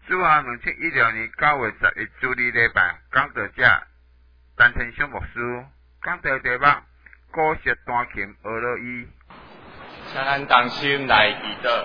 主后2016年9月11日主日礼拜，讲道者陈天祥牧师讲道题目：古色弹琴俄罗伊。 请咱同心来祈祷。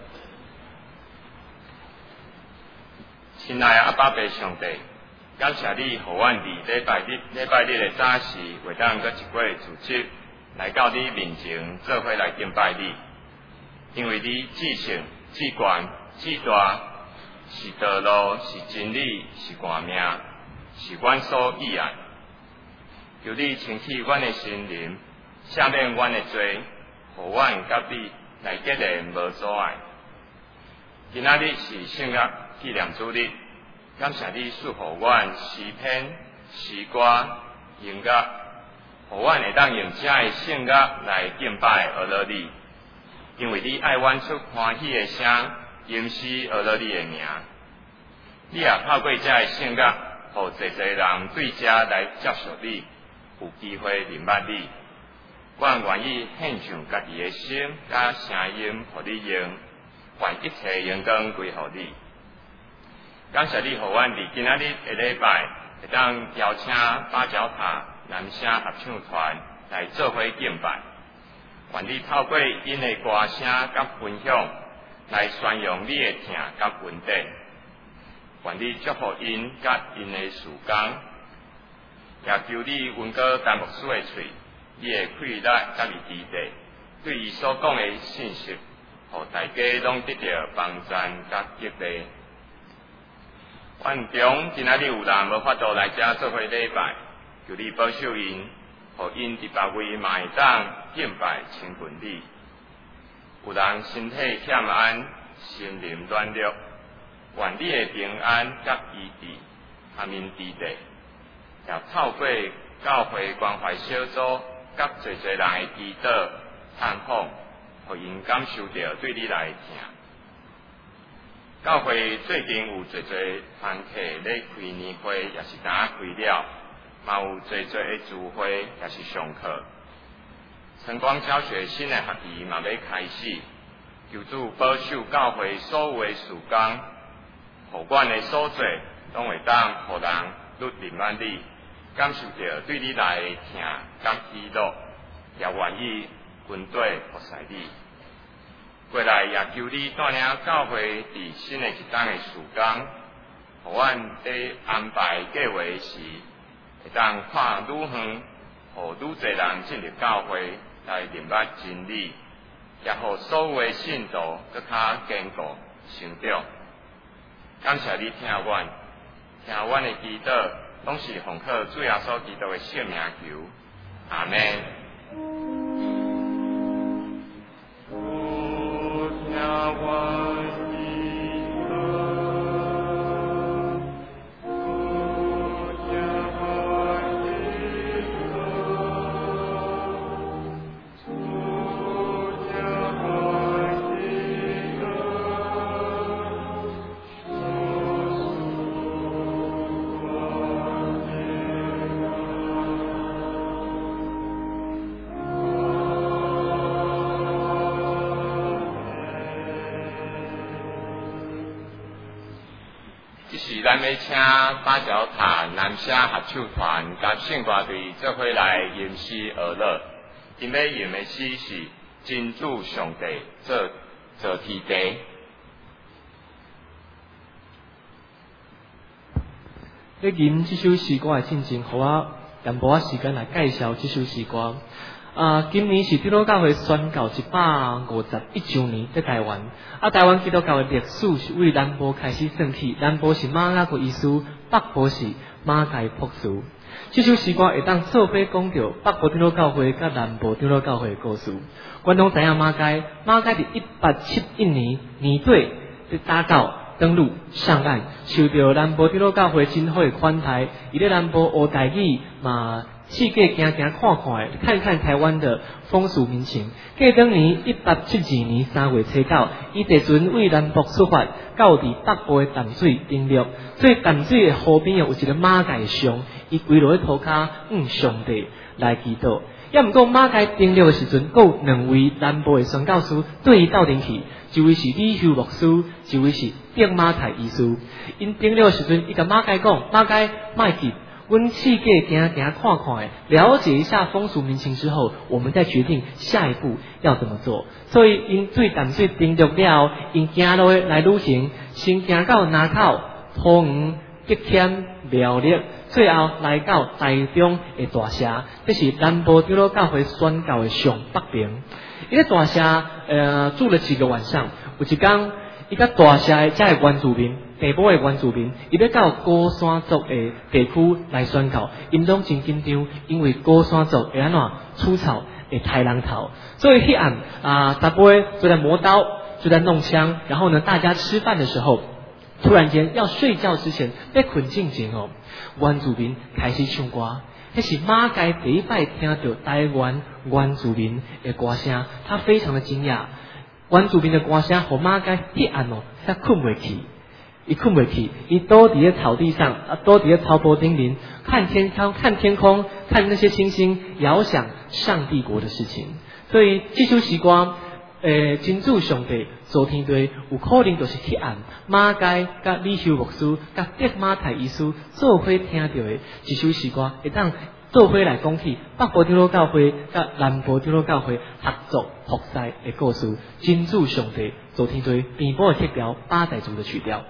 亲爱的阿爸爸上帝，感谢你，互阮伫礼拜日的早时，会当搁一过组织来到你面前，做伙来敬拜你。因为你至圣、至权、至大，是道路，是真理，是光明，是阮所喜爱。求你清洗阮的心灵，赦免阮的罪，互阮甲你来结连无阻碍。今仔日是圣约纪念主日，感谢你赐予阮诗篇、诗歌、音乐，互阮会当用这的圣约来敬拜俄罗你。因为你爱阮出欢喜的声，吟诗俄罗你的名。你也透过这的圣约，互侪人对这来接受你，有机会明白你。阮愿意献上家己的心甲声音，互你用，愿一切荣光归互你。感谢你，互阮伫今仔日的礼拜，会当邀请八角塔男声合唱团来做伙敬拜。愿你透过因的歌声甲分享，来宣扬你的疼甲恩典。愿你祝福因甲因的事工，也求你温过陈牧师的喙，你的气力甲伊支持，对伊所讲的信息，互大家拢得到帮助甲激励。愿中今仔日有人无法度来遮做伙礼拜，求你保守因，互因伫别位嘛会当敬拜亲近你。有人身体欠安，心灵软弱，愿你的平安甲医治，下面支持，也透过教会关怀小组甲侪人的祈祷探访，互因感受到对你来听。教会最近有侪团客咧开年会，也是刚开了，嘛有侪的聚会，也是上课。晨光教学新的学期嘛要开始，求主保守教会所有的事工，互阮的所做拢会当互人愈认识你，感受到对你来的听甲喜乐，也愿意军队服侍你。过来也求你带领教会伫新的一档的事工，互阮伫安排计划时，会当看愈远，互愈侪人进入教会来明白真理，也互所有的信徒更较坚固成长。感谢你听阮的祈祷，拢是奉靠主耶稣基督的圣名求，阿门。咱要请八角塔男声合唱团甲圣歌队做伙来吟诗而乐，因要吟的诗是真主上帝做天地。 咧吟这首诗歌的进前，互我淡薄仔时间来介绍这首诗歌。今年是基督教会宣告151周年在台湾。台湾基督教的历史是为南部开始算起，南部是马拉个意思，北部是马界朴素。这首诗歌会当做伙讲到北部基督教会甲南部基督教会的故事。阮拢知影马界伫1871年年底伫打到登陆上岸，受到南部基督教会真好的款待，伊咧南部学台语嘛。四界行看看台湾的风俗民情。过当年1872年3月初9，伊第阵为南部出发，到伫北部的淡水登陆。所以淡水的河边有一个马界像，伊跪落去涂骹上帝来祈祷。 也毋过马街登陆的时阵，有两位南部的宣教师对伊斗阵去，一位是李修牧师，一位是丁马太医师。因登陆的时阵，伊甲马街讲：马街卖去。阮去过行看看的，了解一下风俗民情之后，我们再决定下一步要怎么做。所以因对淡水登陆了后，因行路来旅行，先行到南口、桃园、吉添、苗栗，最后来到台中的大社，这是南部长老教会宣教的上北边。伊个大社住了几个晚上，有一天，伊甲大社的遮的原住民。地部的原住民，伊要到高山族的地区来宣教，因拢真紧张，因为高山族会安怎除草会抬人头，所以迄暗大家就在磨刀，就在弄枪，然后呢，大家吃饭的时候，突然间要睡觉之前被困境前哦，原住民开始唱歌，迄是马街第一摆听到台湾原住民的歌声，他非常的惊讶，原住民的歌声和马街迄暗哦，他困袂去。伊困袂去，伊倒伫咧草地上，倒伫咧草坡顶顶，看天空，看那些星星，遥想上帝国的事情。所以这首诗歌，真主上帝造天地，有可能就是迄暗马街甲李修牧师甲德马太医师做伙听到的一首诗歌，会当做伙来讲起北部长老教会甲南部长老教会合作服侍的故事。真主上帝造天地，编谱的曲调，八代族的曲调。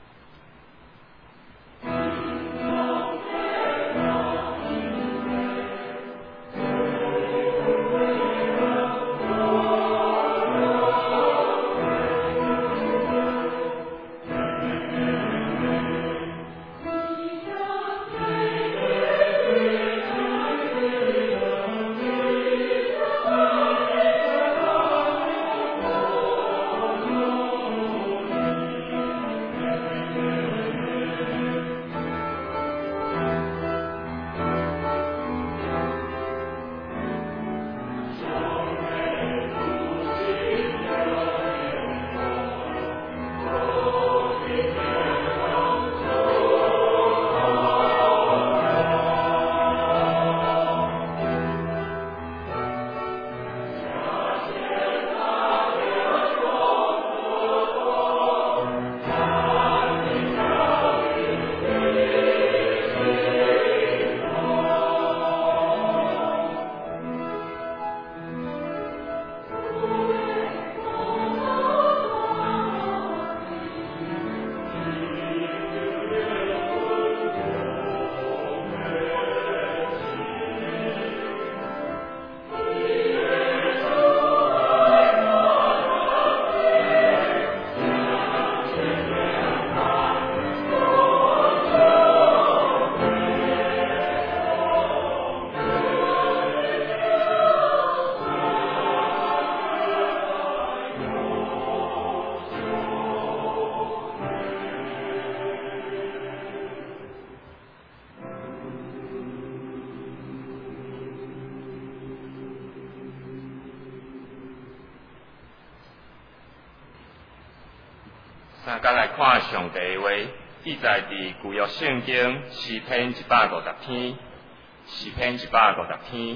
三甲来看上帝的话，记载伫旧约圣经诗篇150篇，诗篇150篇。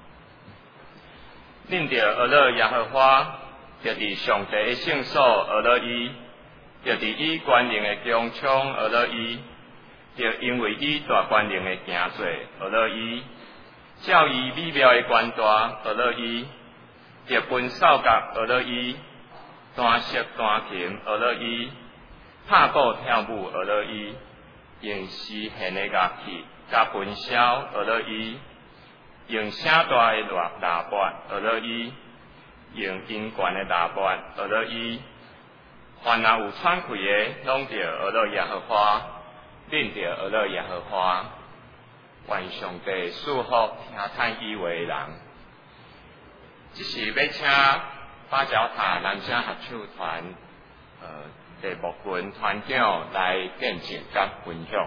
恁着学了耶和华，着伫上帝的圣所学了伊，着伫伊权能的宫窗学了伊，着因为伊大权能的行做学了伊，照伊美妙的冠大学了伊，着分扫角学了伊。弹瑟弹琴学了伊，拍鼓跳舞学了伊，用诗弦的乐器甲分箫学了伊，用声大的喇叭学了伊，用音管的喇叭学了伊。凡若有喘气的，拢着学了耶和华，恁着学了耶和华。愿上帝祝福听叹伊话的人。这是要请芭蕉塔男声合唱团第木群团长来见证甲分享。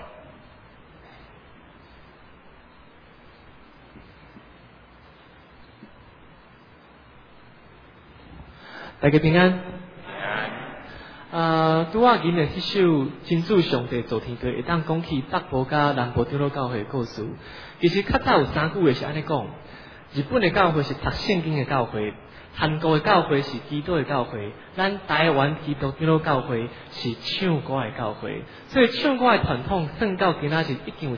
大家平安。 平安。 拄仔今日迄首真主上帝造天地，会当讲起北部甲南部长老教会的故事。其实较早有3句话是安尼讲。 日本的教会是读圣经的教会，韩国的教会是基督的教会，咱台湾基督长老教会是唱歌的教会。所以唱歌的传统算到今仔日已经有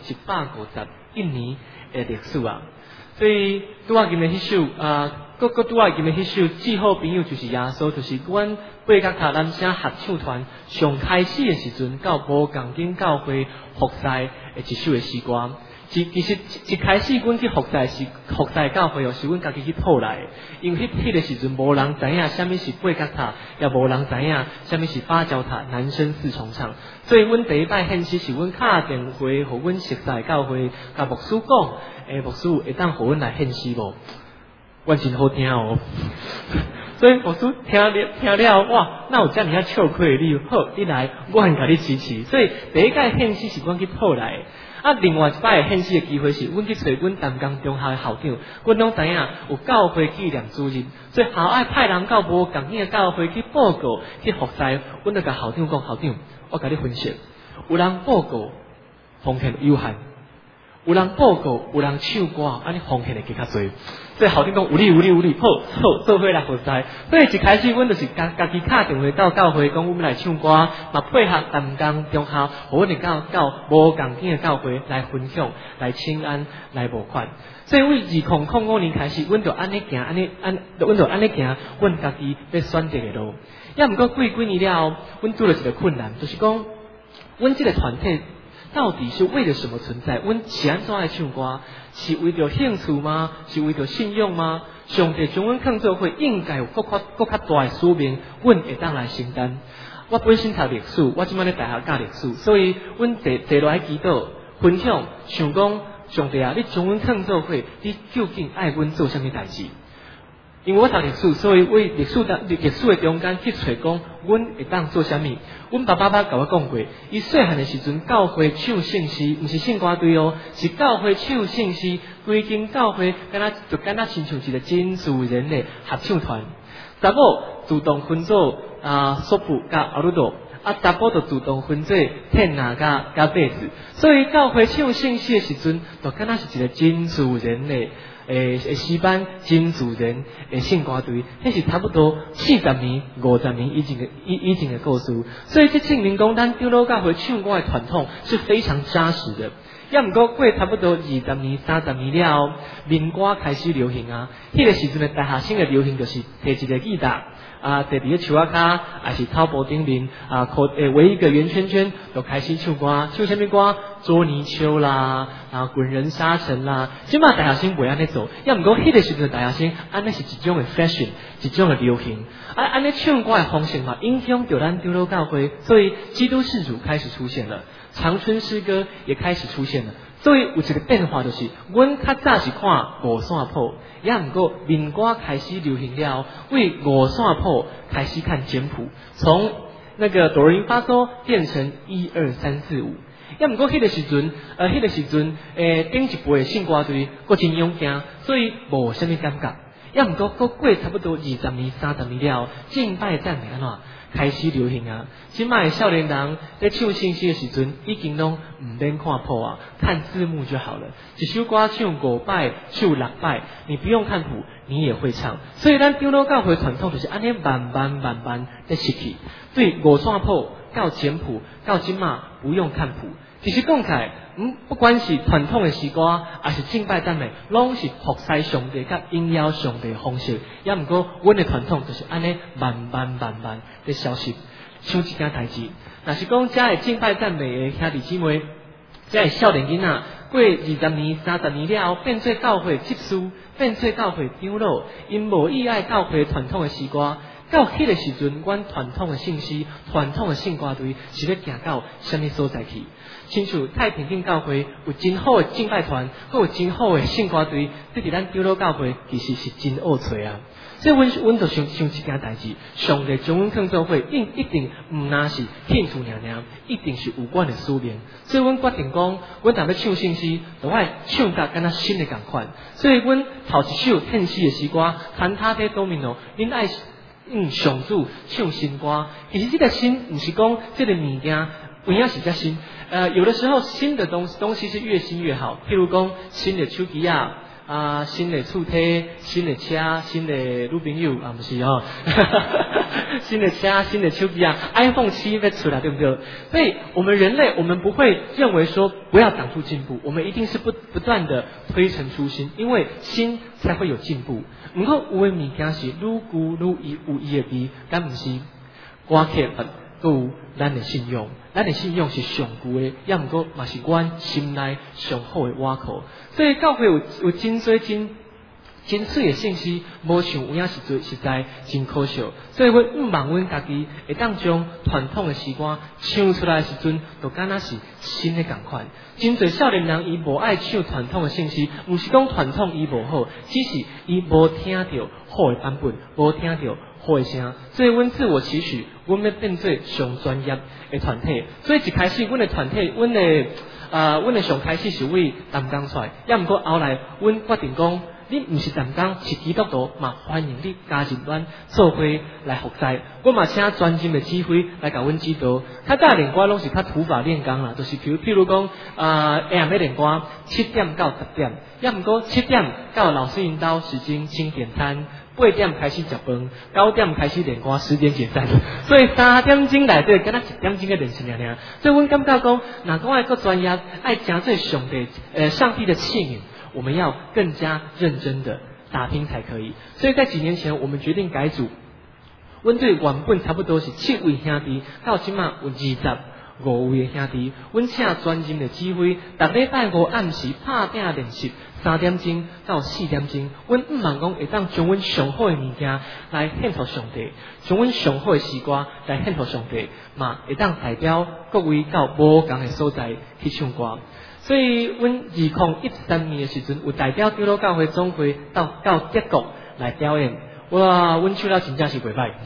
151年的历史啊。所以拄仔今日迄首拄仔今日迄首《至好朋友就是耶稣》，就是阮八角塔男声合唱团上开始的时阵，到无共间教会服侍的一首的诗歌。其实一开始阮去服侍教会是阮家己去讨来的，因为迄个时阵无人知影什么是八角塔，也无人知影什么是芭蕉塔男生四重唱，所以阮第一摆献诗是阮打电话互阮熟悉的教会，甲牧师讲，牧师会当互阮来献诗无？我真好听哦，所以牧师听了，哇，那有遮尔啊笑亏的你，好，你来，我很甲你支持。所以第一届献诗是阮去讨来的。另外一摆献诗的机会是，阮去找阮淡江中学的校长，阮拢知影有教会纪念主任，所以校爱派人到无共的教会去报告去服侍，阮就甲校长讲，校长，我甲你分析，有人报告奉献有限，有人报告，有人唱歌，安尼奉献的更较多。所以校长讲有理，好，做伙来服侍。所以一开始阮就是家己打电话到教会讲，阮来唱歌，嘛配合淡江中校，互阮到无共间的教会来分享、来请安、来募款。所以为2005年开始，阮就安尼行，阮就安尼行，阮家己要选择的路。也毋过过几年了后，阮拄了一个困难，就是讲，阮这个团体到底是为了什么存在？阮是安怎爱唱歌？是为着兴趣吗？是为着信用吗？上帝将阮创做伙，应该有更较大的使命，阮会当来承担。我本身读历史，我即摆咧大学教历史，所以阮坐落来祈祷分享，想讲上帝啊，你将阮创做伙，你究竟爱阮做啥物代志？因为我读历史，所以为历史的中间去找讲，阮会当做啥物？阮爸甲我讲过，伊细汉的时阵，教会唱圣诗，毋是圣歌队哦，是教会唱圣诗，规间教会敢若亲像一个真自然的合唱团。查某自动分做索布甲阿鲁多，查甫就自动分做天拿甲贝斯。所以教会唱圣诗的时阵，就敢若是一个真自然的。诗班真自然的圣歌队，迄是差不多40年、50年以前的故事。所以这证明讲，咱长老教会唱歌的传统是非常扎实的。也毋过过差不多20年、30年了后，民歌开始流行啊。迄个时阵的大学生的流行就是摕一个吉他。坐伫咧树仔骹，还是草坡顶面围一个圆圈圈，就开始唱歌，唱啥物歌？捉泥鳅啦，滚人沙尘啦。即马大学生袂安尼做，也毋过迄个时阵大学生安尼是一种的 fashion， 一种的流行。安尼唱歌的方式嘛，影响到咱长老教会，所以基督世主开始出现了，长春诗歌也开始出现了。所以有一个变化，就是阮较早是看五线谱，也毋过民歌开始流行了，为五线谱开始看简谱，从那个哆来咪发嗦变成1、2、3、4、5。也毋过迄个时阵，顶一辈的圣歌队，佫真勇敢，所以无啥物感觉。也毋过佫过差不多20年、30年了，敬拜赞美安怎开始流行啊！即卖少年人在唱圣诗的时阵，已经拢唔免看谱啊，看字幕就好了。一首歌唱5摆、唱6摆，你不用看谱，你也会唱。所以咱长老教会传统就是安尼慢慢在失去。对五线谱、到简谱、到即卖不用看谱。其实讲起来，不管是传统的诗歌，还是敬拜赞美，拢是服侍上帝甲应邀上帝的方式。也毋过，阮的传统就是安尼慢慢在消失。像一件代志，若是讲遮的敬拜赞美的兄弟姊妹，遮的少年囡仔，过20年、30年了后，变做教会执事，变做教会长老，因无意爱教会传统的诗歌。到迄个时阵，阮传统的信息、传统的圣歌队是要行到什么所在去？亲像太平间教会有真好的敬拜团，还有真好的圣歌队，对伫咱长老教会其实是真好找啊。所以阮就想一件代志，上帝将阮创做伙，一定毋单是兴趣尔，一定是有关的使命。所以阮决定讲，阮若要唱圣诗，就爱唱甲敢若新的共款。所以阮头一首献诗的诗歌，弹他的多米诺，恁爱上主唱新歌。其实这个新毋是讲这个物件有影是较新，有的时候新的东西是越新越好。譬如讲新的手机啊， 新的厝体、新的车、新的女朋友不是哦，新的车、新的手机，iPhone 7要出来，对不对？所以我们人类，我们不会认为说不要挡住进步，我们一定是不断的推陈出新，因为新才会有进步。不过有的物件是愈旧愈有伊的味，敢不是？我客有咱的信用，咱的信用是上旧的，也毋过嘛是阮心内上好的瓦壳。所以教会有真多真水的信息，无像有影实在真可笑。所以阮毋望阮家己会当将传统的诗歌唱出来的时阵，就敢若是新的共款。真侪少年人伊无爱唱传统的信息，毋是讲传统伊无好，只是伊无听到好的版本，无听到好的声。所以阮自我期许，阮要变做上专业的团体。所以一开始阮的团体，阮的上开始是为淡江出来，也毋过后来阮决定讲。你毋是淡江是基督徒嘛？欢迎你加入阮做伙来服侍。我嘛请专精的指挥来甲阮指导。较早练歌拢是较土法炼钢啦，就是譬如讲下暗要练歌7点到10点，也毋过7点到老师引导时间请点餐，8点开始食饭，9点开始练歌，10点解散。所以3点钟内底，敢若1点钟嘅练习尔。所以阮感觉讲，若讲爱个专业，爱诚做上帝的器皿。我们要更加认真的打拼才可以。所以在几年前，我们决定改组。阮对原本差不多是7位兄弟，到即马有25位的兄弟。阮请专精的指挥，逐礼拜5暗时拍拼练习，3点钟到4点钟。阮毋望讲会当将阮上好的物件来献给上帝，将阮上好的诗歌来献给上帝，嘛会当代表各位到无同的所在去唱歌。所以，阮2013年的时阵，有代表基督教会总会到德国来表演。哇，阮唱了真正是袂歹。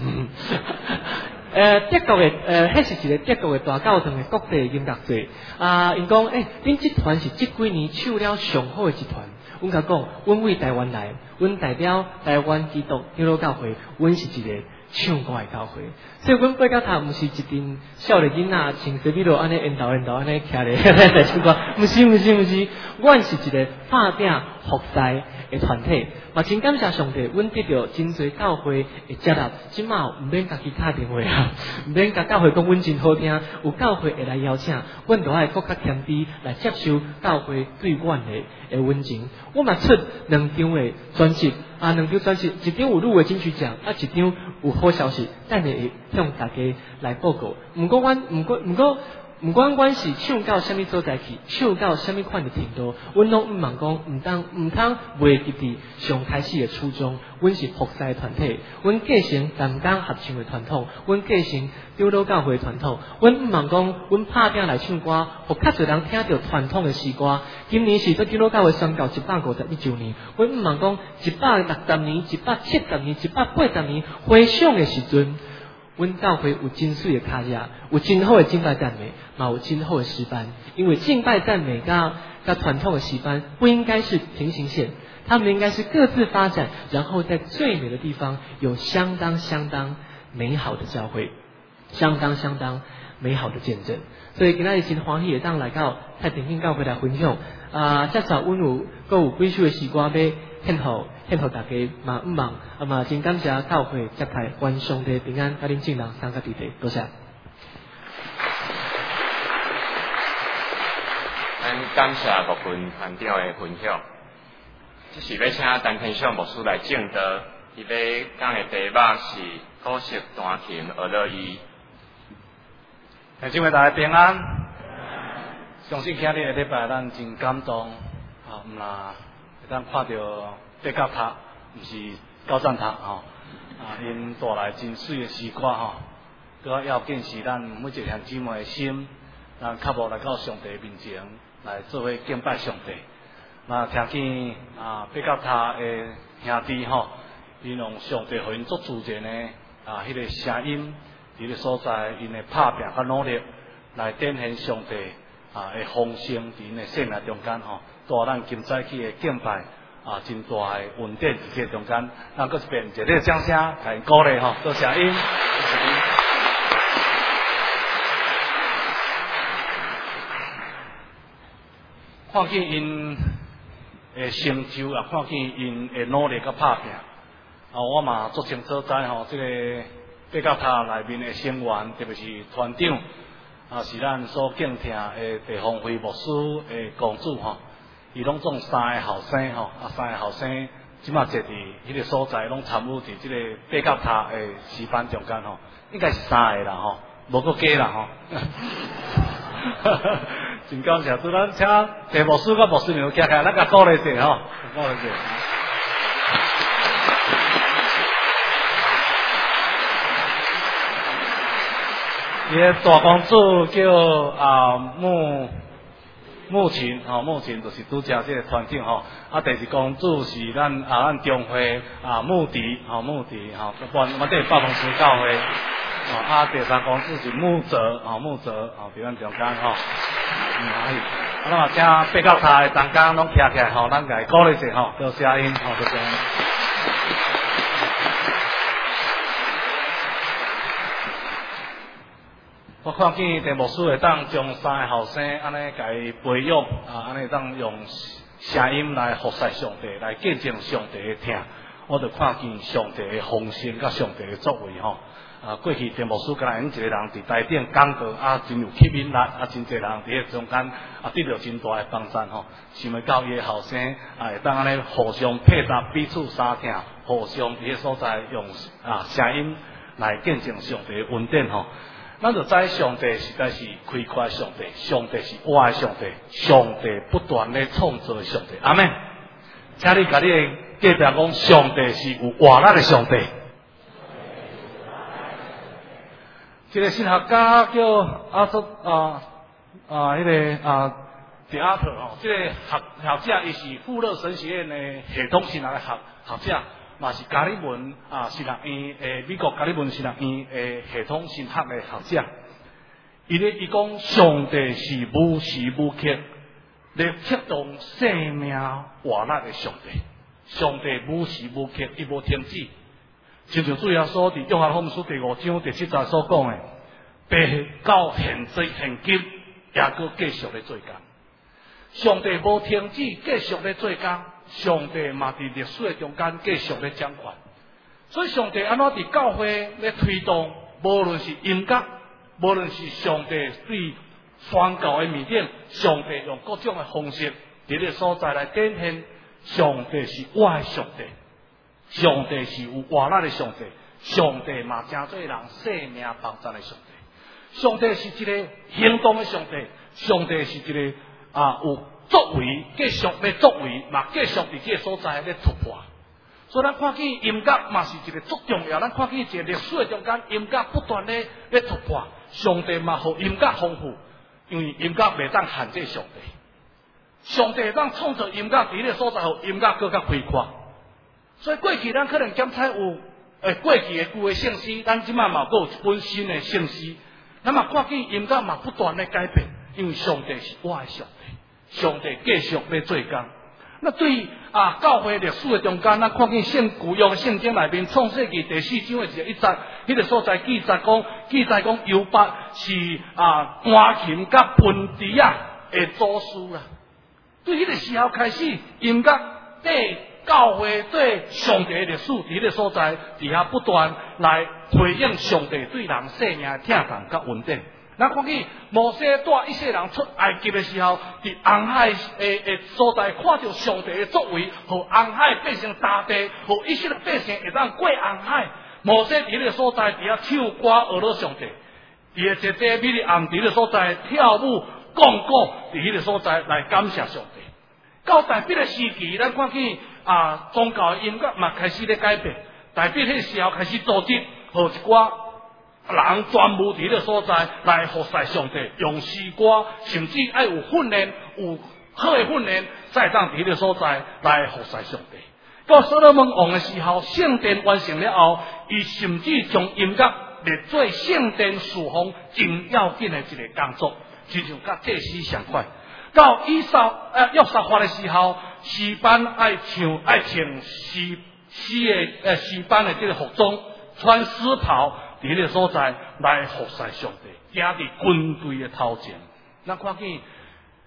德国的迄是一个德国的大教堂的国际音乐节。因讲，恁这团是这几年唱了上好的一团。阮甲讲，阮为台湾来，阮代表台湾基督教会，阮是一个唱歌的教会。所以阮爬到头，毋是一群少年囡仔穿西米露安尼缘投安尼徛咧在唱歌，毋是，阮是一个拍拼服侍的团体。嘛真感谢上帝，阮得到真侪教会的接纳，即马毋免家己打电话毋免甲教会讲阮真好听，有教会会来邀请，阮就爱更较谦卑来接受教会对阮的温情。我嘛出2张的专辑，2张专辑，一张有入围金曲奖，一张有好消息，等下会向大家来报告。毋管阮是唱到什么所在去，唱到什么款的程度，阮拢毋望讲毋通袂记伫上开始的初衷。阮是服侍团体，阮继承淡江合唱的传统，阮继承基督教会的传统。阮毋望讲阮拍拼来唱歌，互较侪人听到传统的诗歌。今年是做基督教会宣告151周年，阮毋望讲160年、170年、180年回想的时阵。阮教会有真水的卡架，有真好的敬拜赞美，嘛有真好的诗班。因为敬拜赞美甲传统的诗班不应该是平行线，他们应该是各自发展，然后在最美的地方有相当美好的教会，相当美好的见证。所以今仔日真欢喜会当来到太平境教会来分享。至少阮有几首的诗歌要献互大家嘛，毋忘嘛，真感谢教会接待，愿上帝平安，甲恁众人三个地地，多谢。 咱感谢各份团长的分享。这是要请陈天祥牧师来证道，伊要讲的题目是古色弹琴学乐意。 请问大家平安。相信今日的礼拜咱真感动，毋啦，会当看到八角塔，毋是高赞塔因带来真水的诗歌更较要紧是咱每一个兄姊妹的心，咱较无来到上帝面前来做伙敬拜上帝。那听见八角塔的兄弟因用上帝互因做主人的迄个声音，伫个所在因的拍拼甲努力来展现上帝的丰盛伫因的生命中间带咱今早起的敬拜真大的稳定伫这中间。咱搁一遍热烈的掌声，甲因鼓励多谢因。看见因成就，也看见因的努力甲拍拼。我嘛足清楚知吼，这个八角塔内面的成员，特别是团长，是咱所敬听的地方会牧师的公主吼，伊拢总3个后生吼，3个后生即马坐伫迄个所在，拢参与伫即个八角塔的诗班中间吼，应该是3个啦吼，无搁加啦吼。真感谢，主咱请地牧师甲牧师娘徛起来，咱甲鼓励者吼，鼓励者。伊个大公主叫母亲吼，母亲就是拄则即个团长吼。第二公主是咱中会穆迪吼，穆迪吼，我这北门市教会。第三公主是穆泽吼，穆泽吼，伫咱中间吼。咱嘛请八角塔的同工拢徛起来吼，咱甲伊鼓励者吼，叫声音吼，就这样。我看见地牧师会当将3个后生安尼甲伊培养安尼当用声音来服侍上帝，来见证上帝的听。我就看见上帝的丰盛甲上帝的作为吼。过去地牧师敢若因一个人伫台顶讲道真有吸引力真侪人伫迄中间得到真大的帮助吼。想要到伊的后生会当安尼互相配搭，彼此相听，互相伫迄所在用声音来见证上帝的恩典吼。咱就知上帝实在是开阔的上帝，上帝是活的上帝，上帝不断咧创造的上帝。阿们，请你甲你的隔壁讲，上帝是有活力的上帝。一个神学家叫迄个迪阿特吼，这个学者伊是富勒神学院的系统神学的学者。嘛是加里文神学院美国加里文神学院系统神学的学者，伊讲上帝是无时无刻咧启动生命活力的上帝，上帝无时无刻伊无停止，亲像主耶稣伫约翰福音书第5章第7节所讲的，白到现今也搁继续咧做工，上帝无停止，继续咧做工。上帝嘛伫历史的中间继续咧掌权，所以上帝安怎伫教会咧推动，无论是音乐，无论是上帝对宣教的面顶，上帝用各种的方式伫咧所在来展现，上帝是我的上帝，上帝是有活力的上帝，上帝嘛真做人生命帮助的上帝，上帝是一个行动的上帝，上帝是一个有作为，继续咧作为，嘛继续伫这个所在咧突破。所以咱看见音乐嘛是一个足重要，咱看见一个历史的中间，音乐不断咧突破，上帝嘛互音乐丰富，因为音乐袂当限制上帝，上帝当创造音乐伫个所在，互音乐更加开阔。所以过去咱可能检采有过去的旧的圣诗，咱即摆嘛有一本新的圣诗，咱嘛看见音乐嘛不断咧改变，因为上帝是我的上帝。上帝继续咧做工，那对于教会历史的中间，咱看见旧约圣经内面创世纪第4章的1节，迄个所在记载讲犹八是弹琴甲喷笛的祖师啦。对迄个时候开始，音乐对教会对上帝的历史，伫迄个所在底下不断来回应上帝对人生命的疼痛甲恩典。咱看见摩西带以色列人出埃及的时候，伫红海的所在看到上帝的作为，互红海变成大地，互以色列百姓会当过红海。摩西伫迄个所在伫遐唱歌学了上帝，伫个一块美丽暗地的所在跳舞讲古，伫迄个所在来感谢上帝。到大笔的时期，咱看见宗教的音乐嘛开始咧改变，大笔迄个时候开始组织，互一寡人专务伫迄个所在来服侍上帝，用诗歌，甚至爱有训练，有好的训练，再当伫迄个所在来服侍上帝。到所罗门王的时候，圣殿完成了后，伊甚至将音乐列做圣殿侍奉真要紧的一个工作，亲像甲祭司相款。到约沙法的时候，诗班爱穿诗班的这个服装，穿丝袍。伫迄个所在来服侍上帝，行伫军队的头前。咱看见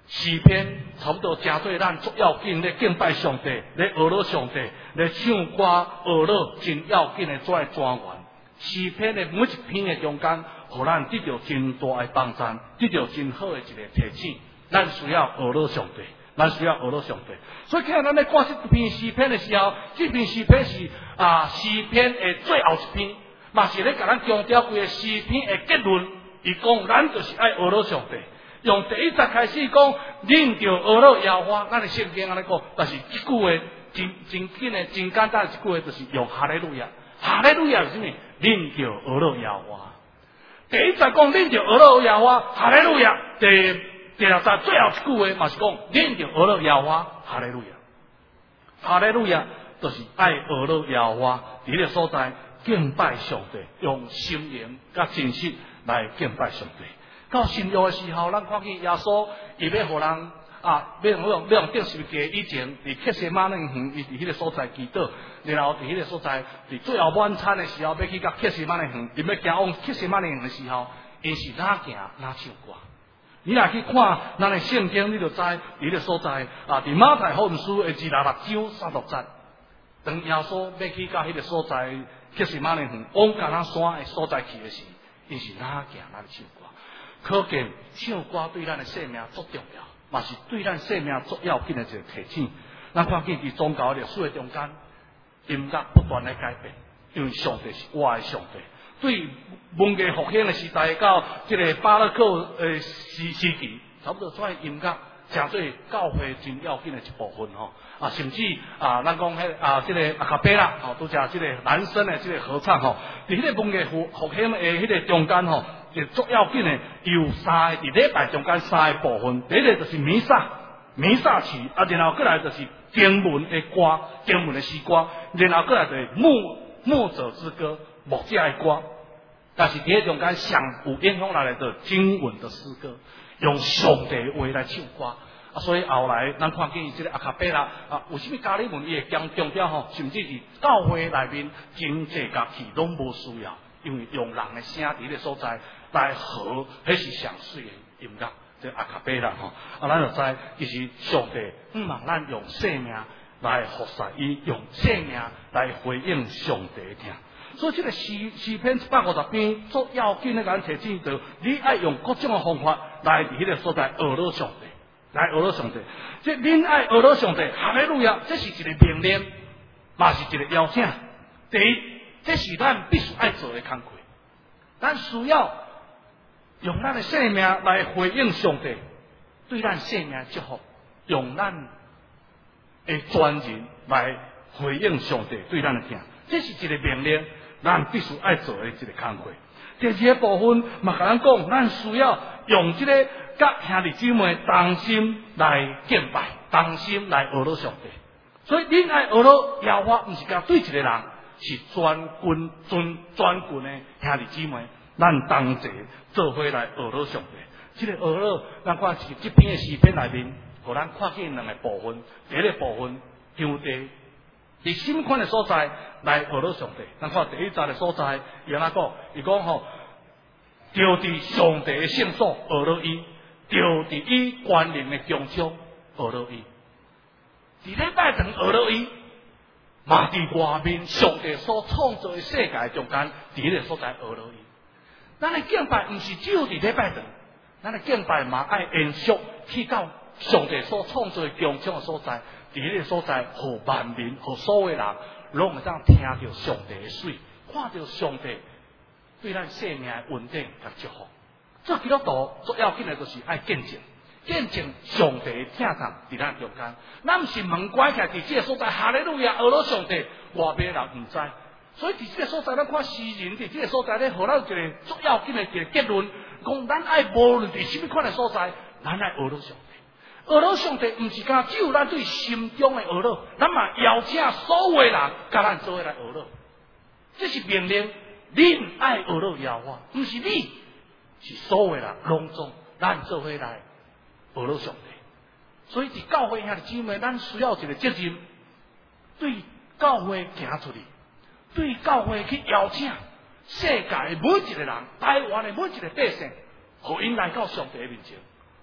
诗篇差不多真对咱足要紧咧敬拜上帝，咧学乐上帝，咧唱歌学乐真要紧的做专员。诗篇的每一篇的中间，互咱得到真大的帮助，得到真好的一个提醒。咱需要学乐上帝，咱需要学乐上帝。所以看咱咧看这篇诗篇的时候，这篇诗篇是诗篇的最后一篇，嘛是咧甲咱强调规个诗篇的结论。伊讲咱就是爱学乐上帝。用第一节开始讲，恁着学乐耶和华，咱的圣经安尼讲，但是这句话真紧的、真简单的一句话，就是用哈利路亚。哈利路亚是什么？恁着学乐耶和华。第一节讲恁着学乐耶和华，哈利路亚。第二节最后一句话嘛是讲恁着学乐耶和华，哈利路亚。哈利路亚就是爱学乐耶和华，伫个所在敬拜上帝，用心灵甲真实来敬拜上帝。到新约的时候，咱看见耶稣，伊要互人要用定十字以前，伫克西马尼园，伊伫迄个所在祈祷，然后伫迄个所在，伫最后晚餐的时候，要去到克西马尼园，伊要行往克西马尼园的时候，因是哪行哪唱歌。你若去看咱的圣经，你就知伫迄个所在伫马太福音书的26章36节，当耶稣要去到迄个所在克西马尼园往橄榄山的所在去的时，因是哪行哪唱歌。可见唱歌对咱的生命足重要，嘛是对咱生命足要紧的一个提醒。咱看见伫宗教历史的中间，音乐不断的改变，因为上帝是我的上帝。对文艺复兴的时代到这个巴洛克时期，差不多这音乐成做教会真要紧的一部分吼。甚至咱讲这个阿卡贝拉拄则这个男生的这个合唱吼，伫迄个文艺复兴的迄个中间吼。就足要紧的，有三个伫礼拜中间三个部分，第一个就是弥撒词，然后过来就是经文的歌，经文的诗歌，然后过来就是牧者之歌，牧者的歌。但是伫迄中间上有影响来的经文的诗歌，用上帝的话来唱歌。所以后来咱看见这个阿卡贝拉为什么加里文伊会强调吼，甚至是教会内面真济乐器拢无需要，因为用人的声伫个所在。来和迄是上水的音乐，这阿卡贝拉吼，咱就知其实上帝望咱用生命来服侍伊，用生命来回应上帝的听。所以这个诗篇150篇最要紧的咱提醒到，你爱用各种的方法来伫迄个所在学乐上帝，来学乐上帝。即恁爱学乐上帝，哈利路亚，这是一个命令，嘛是一个邀请。第一，这是咱必须爱做的工作，咱需要。用咱的生命来回应上帝对咱生命祝福，用咱的专人来回应上帝对咱的听，这是一个命令，咱必须爱做的一个工作。第二个部分嘛，甲咱讲，咱需要用这个甲兄弟姊妹同心来敬拜，同心来学乐上帝。所以恁爱学乐耶和华，不是甲对一个人，是全群的兄弟姊妹。咱同齐做伙来学乐上帝。这个学乐，咱看是这篇的诗篇内面，互咱看见两个部分。第一个部分，场地，伫什么款的所在来学乐上帝？咱看第一节的所在，伊安怎讲？伊讲吼，就伫上帝的圣所学乐伊，就伫伊关联的宫中学乐伊。伫礼拜堂学乐伊，嘛伫外面上帝所创造的世界中间，伫迄个所在学乐伊。咱的敬拜毋是只有伫礼拜堂，咱的敬拜嘛爱延续去到上帝所创造的宫中的所在，伫迄个所在，互万民、互所有人，拢会当听到上帝的水，看到上帝对咱生命的稳定甲祝福。做基督徒最要紧的就是爱见证上帝的听堂伫咱中间。咱毋是门关起来伫这个所在，哈利路亚，学乐上帝，外边人毋知。所以伫这个所在，咱看诗人伫这个所在咧，互咱一个最要紧的一个结论，讲咱爱无论伫什么款的所在，咱爱学乐上帝。学乐上帝毋是讲只有咱对心中的学乐，咱嘛邀请所有人甲咱做伙来学乐。这是命令，恁爱学乐耶和华，毋是你，是所有人拢总咱做伙来学乐上帝。所以伫教会兄弟姊妹，咱需要一个责任，对教会行出去。对教会去邀请世界的每一个人，台湾的每一个百姓，互因来到上帝的面前，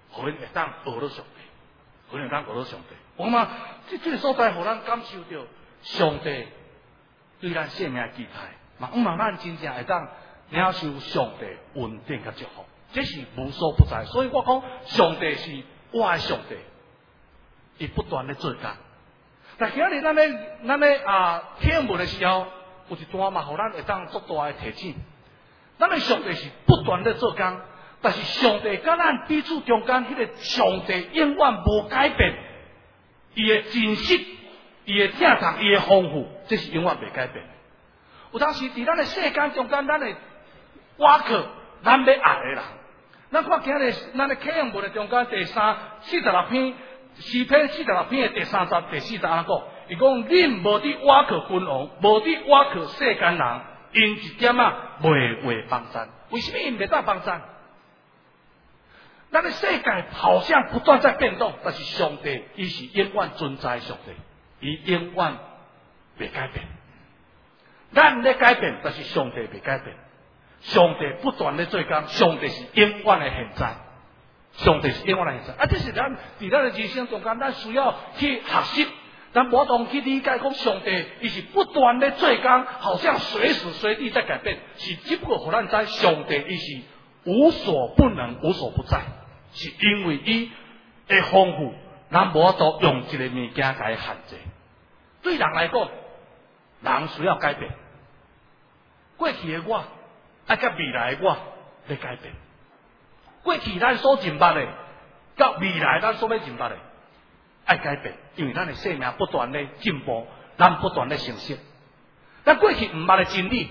互因会当学到上帝，互因会当学到上帝。我嘛，这个所在，互咱感受到上帝对咱生命的期待，嘛，咱真正会当领受上帝恩典甲祝福，这是无所不在。所以我讲，上帝是我的上帝，伊不断咧做工。但今日咱咧听闻的时候，有一段嘛，互咱会当足大的提醒。咱的上帝是不断咧做工，但是上帝甲咱彼此中间，迄个上帝永远无改变，伊的真实，伊的正常，伊的丰富，这是永远袂改变的。有当时伫咱的世间中间，咱的瓦克，咱要爱的人，咱看今日咱的启用文的中间第46篇。诗篇46篇的第30、第40安讲，伊讲恁无伫瓦克君王，无伫瓦克世间人，因一点袂为帮衬。为什么因袂当帮衬？咱的世界好像不断在变动，但是上帝伊是永远存在上帝，伊永远袂改变。咱咧改变，但是上帝袂改变。上帝不断咧做工，上帝是永远的现在。上帝是永远的现在，这是咱伫咱的人生中间，咱需要去学习，咱无当去理解讲上帝，伊是不断的做工，好像随时随地在改变，是只不过互咱知上帝伊是无所不能、无所不在，是因为伊的丰富，咱无都用一个物件来限制。对人来讲，人需要改变，过去的我，甲未来的我要改变。过去咱所认捌的，到未来咱所要认捌的，爱改变，因为咱的生命不断的进步，咱不断的成熟。咱过去唔捌的真理，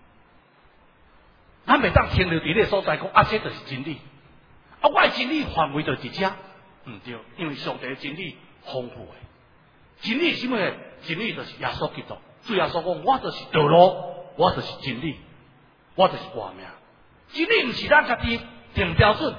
咱袂当停留伫个所在讲，这就是真理。我的真理范围就伫遮，唔对，因为上帝的真理丰富的。真理是什么？真理就是耶稣基督。主耶稣讲，我就是道路，我就是真理，我就是活命。真理唔是咱家己定标准，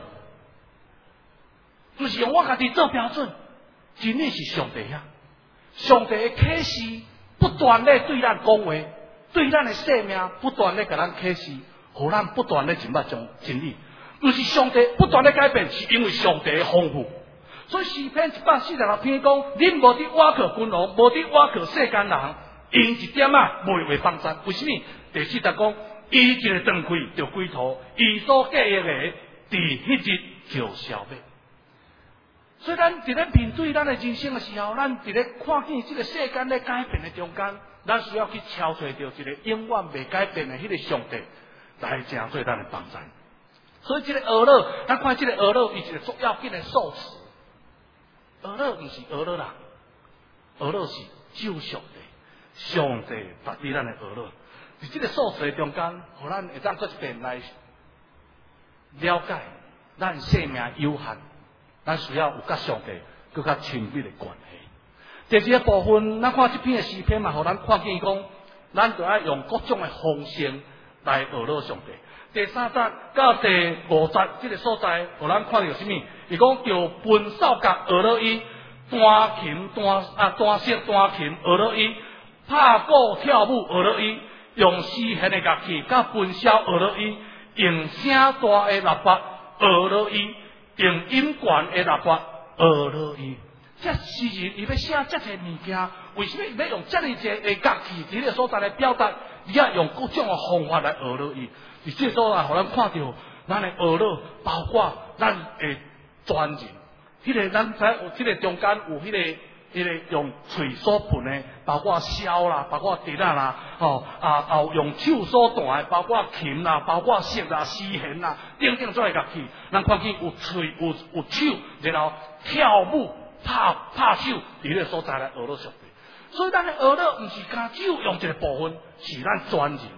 不是用我家己做标准，真理是上帝啊！上帝的启示不断的对咱讲话，对咱的生命不断的给咱启示，互咱不断的认捌将真理。不是上帝不断的改变，是因为上帝的丰富。所以诗篇146篇讲：恁无伫瓦克君王，无伫瓦克世间人，因一点袂为帮衬。为什么？第40讲。伊一个断开就归途，伊所计划的，伫迄日就消灭。所以咱伫咧面对咱的人生的时候，咱伫咧看见这个世间咧改变的中间，咱需要去挑找到一个永远未改变的迄个上帝来成做咱的帮衬。所以这个俄勒，咱看这个俄勒，伊一个足要紧的数词。俄勒不是俄勒人，俄勒是救上帝，上帝发俾咱的俄勒。在这个数词中间，互咱会当搁一遍来了解，咱生命有限，咱需要有甲上帝更较亲密的关系。第二个部分，咱看这篇的诗篇嘛，互咱看见讲，咱就要用各种的方式来学乐上帝。第3节到第5节这个所在，互咱看到什么？伊讲叫分扫甲学乐伊，弹琴弹瑟弹琴学乐伊，拍鼓跳舞学乐伊。用诗弦的乐器，甲分箫学落伊；用声大的喇叭学落伊；用音管的喇叭学落伊。这诗人伊要写这些物件，为什么伊要用这么些的乐器伫个所在来表达？伊要用各种的方法来学落伊。伫这所在，互咱看到咱的学落，包括咱的专人，迄个咱知有这个中间有迄个用嘴所喷的，包括箫啦，包括笛啦，用手所弹的，包括琴啦，包括瑟啦、丝弦啦，等等这类乐器，咱看见有嘴有手，然后跳舞、拍手，伫个所在来学乐上帝。所以咱的学乐毋是单只有用一个部分，是咱专人。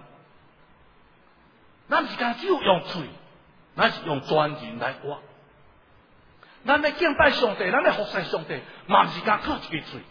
咱毋是单只有用嘴，咱是用专人来活。咱要敬拜上帝，咱要服侍上帝，嘛毋是讲靠一支嘴。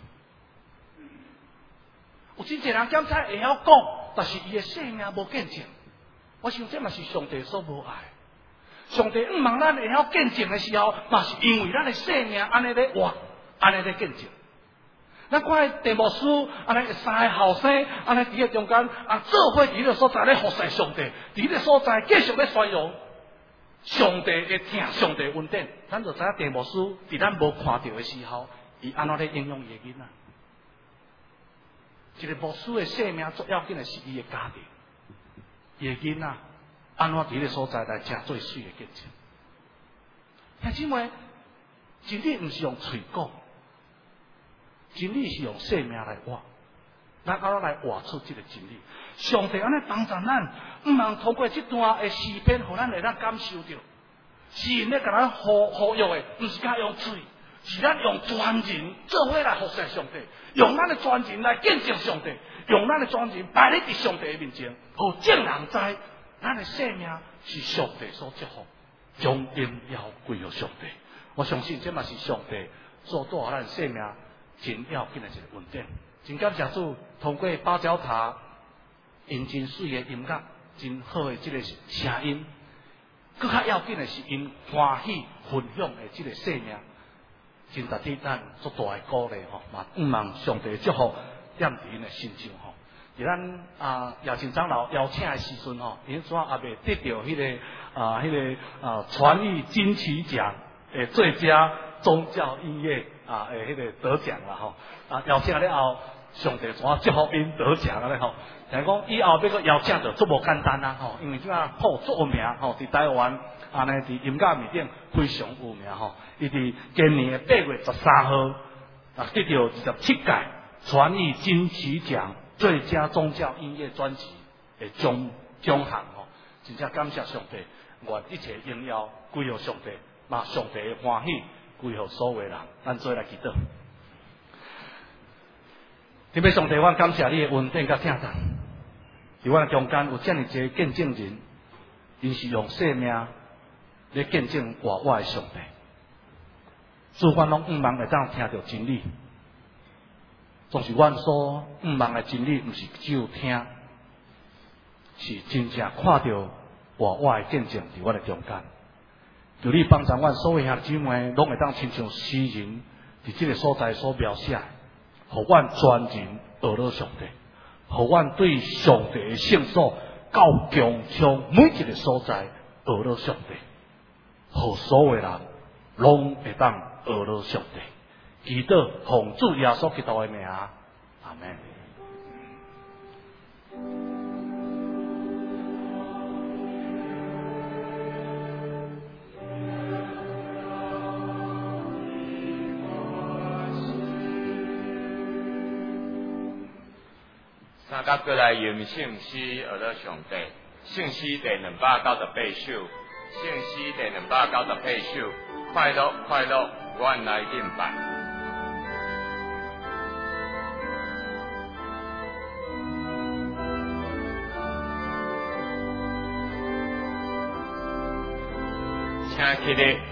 有真侪人检查会晓讲，但是伊的生命无见证。我想这嘛是上帝所无爱。上帝毋望咱会晓见证的时候，嘛是因为咱的生命安尼咧活，安尼咧见证。咱看地牧师，安尼3个后生，安尼伫个中间做伙伫个所在咧服侍上帝，伫个所在继续咧宣扬。 上帝会听，上帝恩典，咱就知影地牧师伫咱无看到的时候，伊安怎咧影响伊的囡仔。一个牧师的性命最要紧的是伊的家庭，伊的囡仔安怎伫迄个所在来成最水的见证。兄姊妹，真理毋是用嘴讲，真理是用性命来活。咱安怎来活出这个真理？上帝安尼帮助咱，毋通通过这段的诗篇，互咱会当感受到，是因咧甲咱呼吁的，毋是甲用嘴，是咱用全人做伙来服侍上帝，用咱的全人来见证上帝，用咱的全人摆咧伫上帝的面前，互众人知，咱的生命是上帝所祝福，将荣耀归于上帝。我相信这嘛是上帝所带咱生命真要紧的一个恩典。真感谢主，通过芭蕉塔，因真水的音乐，真好的这个声音，更较要紧的是因欢喜分享的这个生命，真值得咱足大的鼓励吼，嘛毋望上帝祝福踮伫因的心上吼。伫咱姚庆长老邀请的时阵吼，因怎也未得到迄个传艺金曲奖的最佳宗教音乐的迄个得奖啦吼。邀请了后，上帝怎祝福因得奖咧吼？但是讲以后要个邀请就足无简单啦吼，因为即个好足有名吼，伫台湾安尼伫音乐面顶非常有名吼。伊伫今年的8月13号得到27届传艺金曲奖最佳宗教音乐专辑的奖项吼，真正感谢上帝，愿一切荣耀归于上帝，嘛上帝的欢喜归于所有人。咱做来祈祷。特别上帝，我感谢你的恩典甲疼痛，伫阮中间有这么多见证人，因是用生命来见证我的上帝。主，阮拢毋望会当听到真理，总是阮所毋望的真理，毋是只有听，是真正看到我的见证伫阮的中间。求你帮助阮所有兄姊妹，拢会当亲像诗人伫这个所在所描写。互阮全人学了上帝，互阮对上帝的圣所到强从每一个所在学了上帝，互所有人拢会当学了上帝。祈祷奉主耶稣基督的名，阿门。 三甲过来用圣诗学了上帝，圣诗第298首，圣诗第298首，快乐快乐，阮来敬拜。请起立。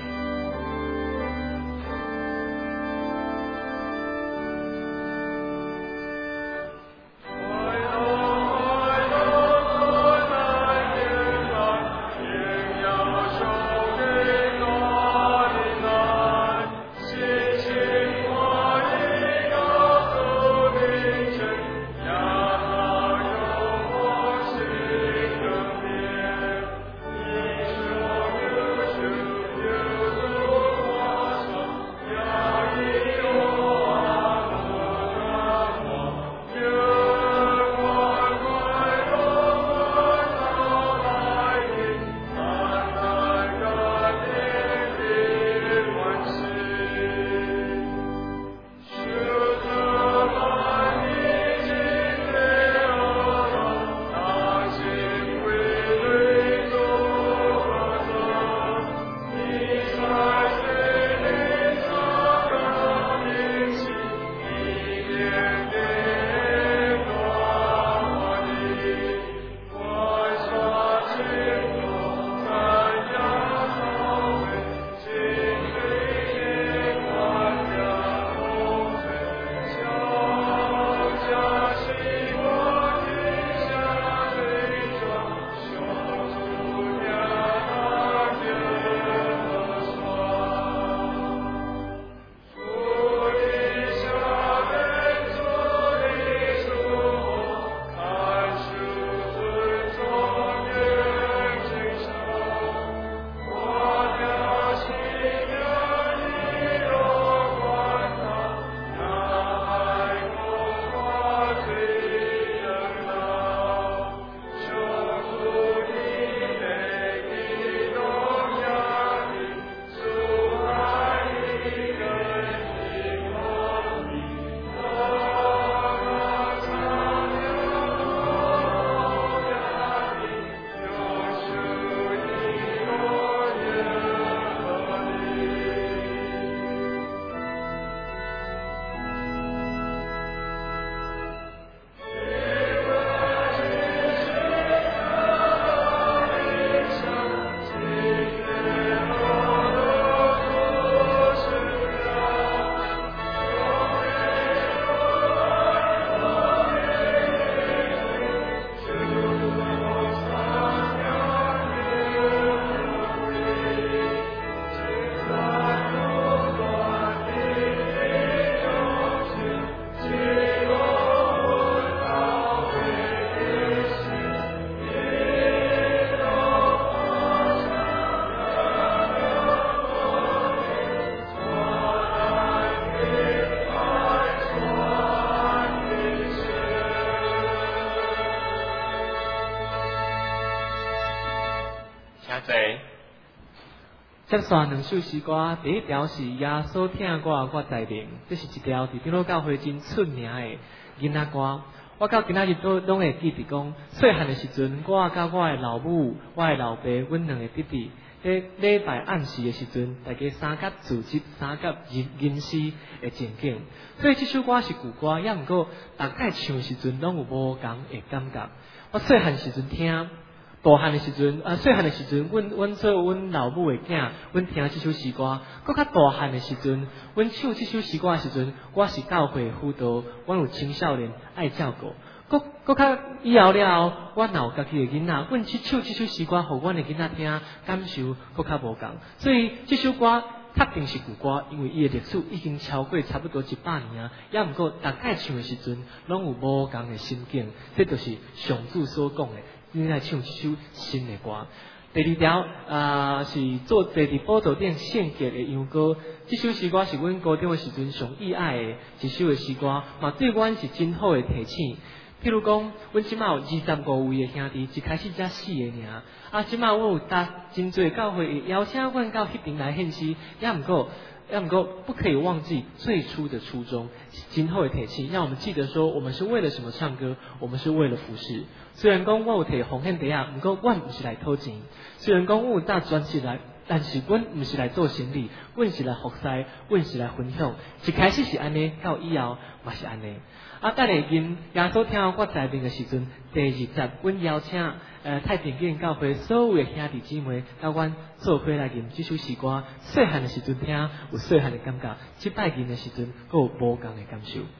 接续两首诗歌，第一条是耶稣听我在明，这是一条伫长老教会真出名的囡仔歌。我到今仔日都拢会记得讲，细汉的时阵，我甲我的老母、我的老爸、阮两个弟弟，在礼拜暗时的时阵，大家三甲组织、三甲吟诗的情景。所以这首歌是旧歌，也毋过大概唱的时阵拢有无共的感觉。我细汉时阵听。大汉的时阵，细汉的时阵，阮做阮老母的囝，阮听这首诗歌。搁较大汉的时阵，阮唱这首诗歌的时阵，我是教会辅导，阮有青少年爱照顾。搁较以后了后，我若有家己的囡仔，阮去唱这首诗歌，互阮的囡仔听，感受搁较无共。所以这首歌确定是旧歌，因为伊的历史已经超过差不多100年啊。也毋过大概唱的时阵，拢有无共的心境，这就是上主所讲的。你来唱一首新的歌。第二条是做坐伫宝座顶献祭的羊歌。这首诗歌是阮高中的时阵上意爱的一首的诗歌，嘛对阮是真好的提醒。譬如讲，阮即马有25位的兄弟，一开始才4个尔。即马我有搭真侪教会邀请阮到迄边来献诗，也毋过不可以忘记最初的初衷，今后的提醒，让我们记得说，我们是为了什么唱歌？我们是为了服侍。虽然讲我有摕奉献地啊，不过我唔是来讨钱。虽然讲我有搭专辑来，但是阮唔是来做生意，阮是来服侍，阮是来分享。一开始是安尼，到以后嘛是安尼。等下因耶稣听我在面的时阵，第20集，阮邀请太平间教会所有的兄弟姊妹，甲阮做伙来吟这首诗歌。细汉的时阵听，有细汉的感觉；即摆吟的时阵，佫有无共的感受。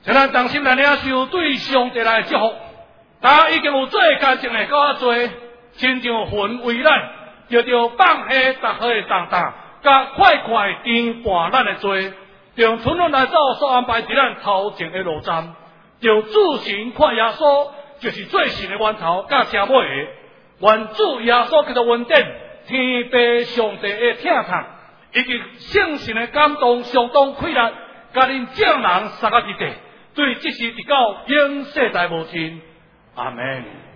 请咱同心来领受对上帝来的祝福。大家已经有做干净的够多，亲像魂为咱，就放下逐伙的重担，甲快快填半咱的罪，用存论来走所安排伫咱头前的路站，就自行看耶稣，就是最神的源头，甲车尾的。愿主耶稣基督恩典，天父上帝的疼痛，以及圣神的感动，相当快乐，甲恁众人三个一体，对这事直到永世代无尽。阿门。